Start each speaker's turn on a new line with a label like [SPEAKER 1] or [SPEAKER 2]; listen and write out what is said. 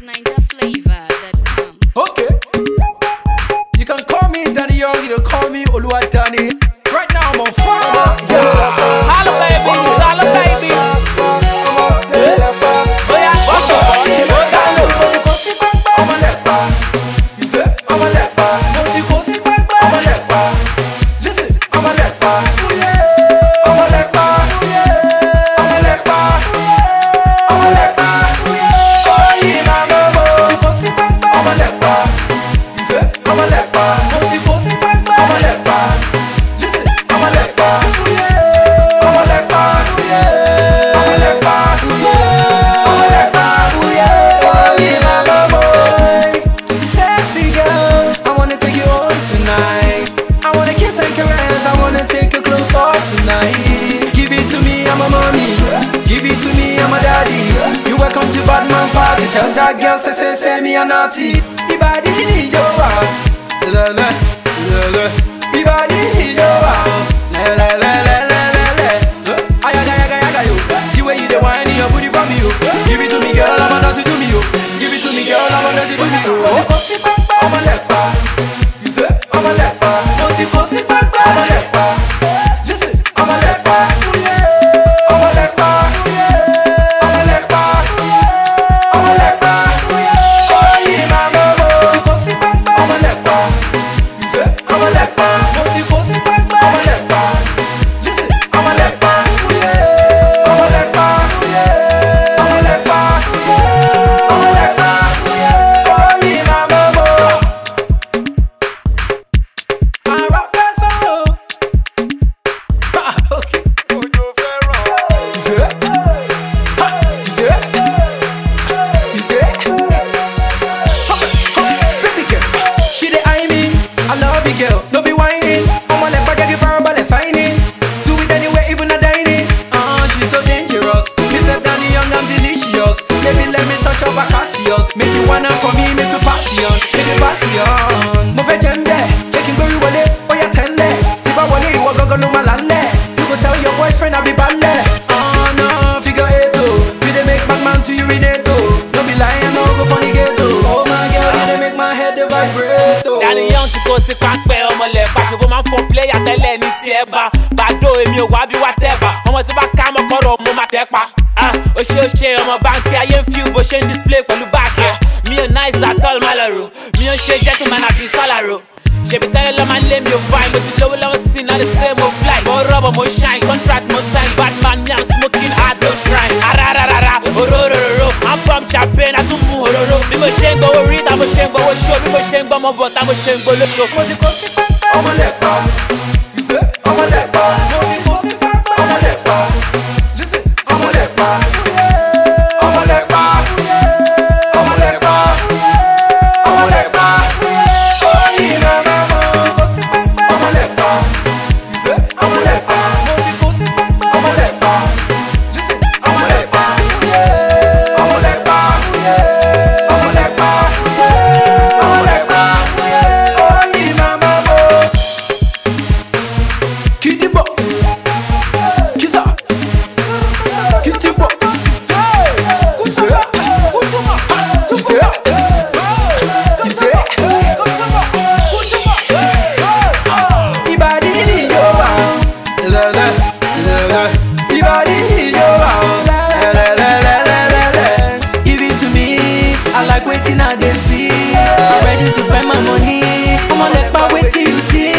[SPEAKER 1] NinjaFlavor.com.
[SPEAKER 2] Okay. You can call me Danny Young, you can call me Oluwadani. Right now I'm on fire. Yeah.
[SPEAKER 3] Holla baby, holla baby. Oh yeah, what's the
[SPEAKER 2] I'm a leper. You say I'm a leper. I'm a leper. Listen, I'm a leper. I'm a leper. I'm a leper. I'm a leper. Oh yeah, mama. I'm a leper. You say I'm a leper. I'm a leper. Listen, I'm a leper. I'm a leper. I'm a leper. I'm a leper. Oh yeah, mama. Sexy girl, I wanna take you home tonight. I wanna kiss and caress, I wanna take you close off tonight. Give it to me, I'm a mommy. Give it to me, I'm a daddy. You welcome to Batman party. Tell that girl, say me a naughty. The body need your wow. La la la la. The body need your wow. La la la la la la la. Ayaga yo. The way you the wine in your booty for me yo. Give it to me, girl, I'm a naughty to me yo. Give it to me, girl, I'm a naughty to me yo. I'm a leper. You say I'm a leper. I'm a leper. Listen, I'm a leper. I'm a leper. I'm a leper. I'm a leper. Oh yeah, mama. I'm a leper. You say I'm a leper. I'm a leper. Listen, I'm a leper. I'm a leper. I'm a leper. I'm a leper. Oh yeah, mama. I rock that song. Okay. Baby girl, she dey eye me. I love you, girl. No be whining. I'm on that back, give her a ball and signing. Do it anyway, even a dining. She's so dangerous. Myself Danny Young, I'm delicious. Baby, let me touch your back, make you wanna for me, make you party on, make you party on. Mo fẹ́ jẹ́ ń bẹ̀, jẹ́ kí n gbórí wọlé, ó yá tẹ́lẹ̀. Tí bá wọlé ìwọ gángan ló máa lálẹ́. You go tell your boyfriend I be balẹ̀. No, figure eight oh. You dey make bad man to urinate oh. No be lying, no go funny gate oh. Oh my girl, you dey make my head dey vibrate oh.
[SPEAKER 3] Danny Young ti kó sí pápẹ́ ọmọ lẹ́pa ṣùgbọ́n máa ń fọ pléyà tẹ́lẹ̀ ní tiẹ̀ bá bàdó èmi ò wá bí wá tẹ́ bá ọmọ tí bá ká mọ́ kọ́rọ̀ mo máa tẹ́ pa. Ó ṣe ọmọ báńkì ayé ń fi bó ṣe ń display pẹ̀lú báàkì mi ò nice at all má lọ rò mi ò ṣe gentleman àbí sálàrò ṣèbí tẹ́lẹ̀ lọ́ máa ń lé mi ò fine mo ti lówó lọ́wọ́ sí náà lè ṣe mo fly mo rọ́bọ̀ mo shine contract mo sign Batman me I'm smoking hard no shrine arararara ororororo I'm pump champagne àtúmú òróró bí mo ṣe ń gbowó rí ta mo ṣe ń gbowó show bí mo ṣe ń gbọ́mọ bọ̀ ta mo ṣe ń gbólóṣo.
[SPEAKER 2] Mo ti kó sí pápá. I'm a leper. You say I'm a leper. Mo ti kó sí pápá. I'm a leper. Listen, I'm a leper. I'm a leper. I'm a leper. I'm a leper. Oh yeah, mama. Mo ti kó sí pápá. I'm a leper. You say I'm a leper. Mo ti kó sí pápá. I'm a leper. Listen, I'm a leper. I'm a leper. I'm a leper. I'm a leper. Oh yeah, mama. Kidibo, Kisa, Kitibo, Ibadi ni yoba, la la la la. Ibadi ni yoba, la la la la la la. Give it to me, I like waiting I dey see. I'm ready to spend my money. I'm on that bar, wait till you think.